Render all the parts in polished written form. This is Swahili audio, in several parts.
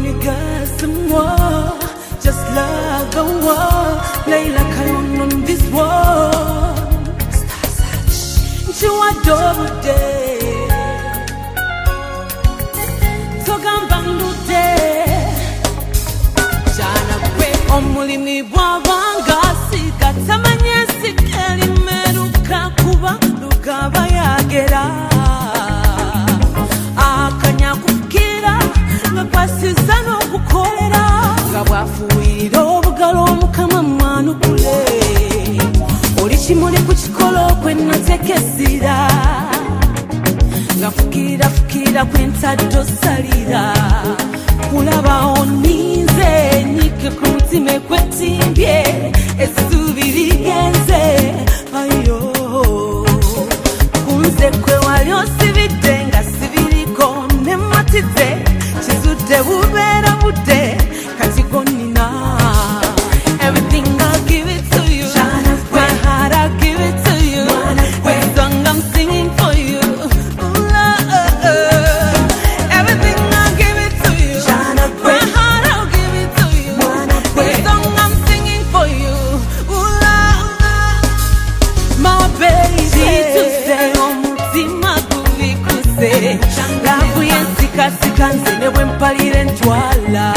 more, just like a war. Play like I on this war. You adore day. Togambandu day. Jana kwe omulimi bwabanga sika tamanyesi keli meruka kuba lugaba yagera. Akanya kukira ngapasiza no kukolera. Ngabwafuwira obugalo omukama mwanukule. Olichimuli kuchikolo kwenatekesira. Ngafukira fukira kwentaddo salira. Kulaba oninze nyike kumutime kwetimbye. Esubiri genze ayo. Kunze kwe walyo sibide nga sibiriko nematize. Chizude bubera bude katigo nina. Everything I'll give it to you. My heart I'll give it to you. With song I'm singing for you. Ooh, everything I'll give it to you. My heart I'll give it to you. With song I'm singing for you. Ooh, my baby. Chituse omutima gubikuse. Lavu yensika sika nzine wempalire ntwala.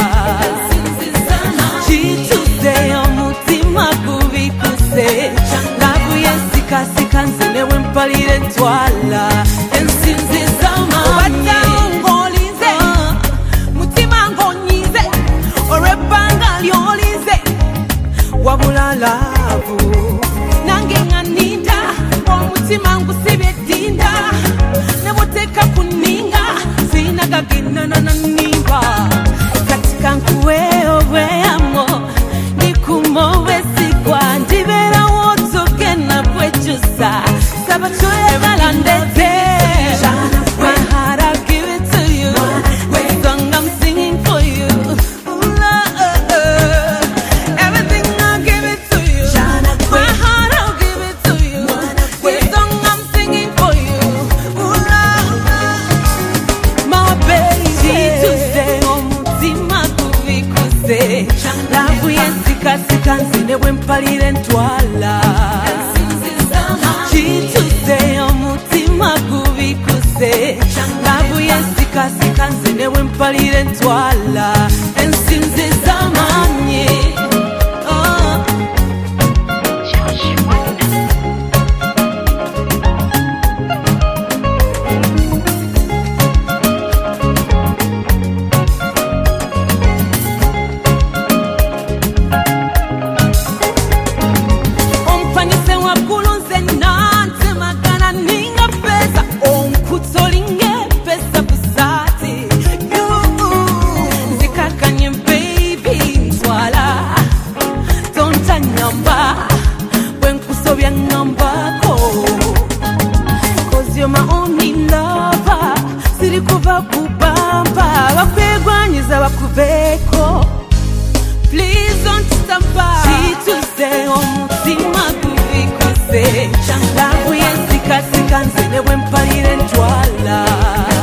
Chituse omutima gubikuse. Lavu yensika sika nzine wempalire ntwala. Ensinziza manye ngolize. Mutima ngonyize. Orebanga lyolize. Wabula lavu. Nange nganinda. Omutima ngusibye dinda. Neboteka kuninga. Sinagagina na nimba. Katika nkuwe obweyamo. Nikumowe sigwa. Ndibera wotogena kwechusa. Sabachoye balandete. My heart I'll give it to you. With song I'm singing for you. Ooh, love. Everything I'll give it to you. My heart I'll give it to you. With song I'm singing for you. Ooh, love. My baby. Chituse omutima gubikuse. Lavu yensika sika nzine wempalire ntwala. Chituse omutima gubikuse. Lavu yensika sika nzine wempalire ntwala. Ensinziza manye. Oh. Ompanyise wakulu nze nante magana ninga pesa. Onkutolinge pesa busati. Zikakanye baby ntwala. Tonta nyamba. Wenkusobya ngambako. Cause you're my only lover. Siri kuva kubamba. Bakwegwanyiza bakuveko. Please don't stop by. Chituse omutima gubikuse. Lavu yensika sika nzine wempalire ntwala.